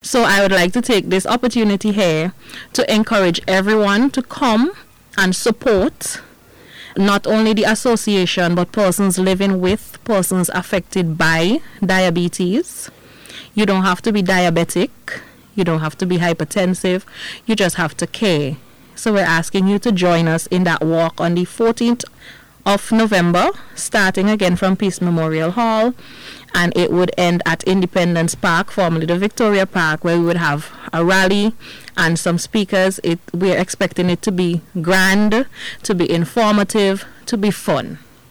So I would like to take this opportunity here to encourage everyone to come and support not only the association but persons living with persons affected by diabetes. You don't have to be diabetic. You don't have to be hypertensive. You just have to care. So we're asking you to join us in that walk on the 14th of November, starting again from Peace Memorial Hall, and it would end at Independence Park, formerly the Victoria Park, where we would have a rally and some speakers. We're expecting it to be grand, to be informative, to be fun.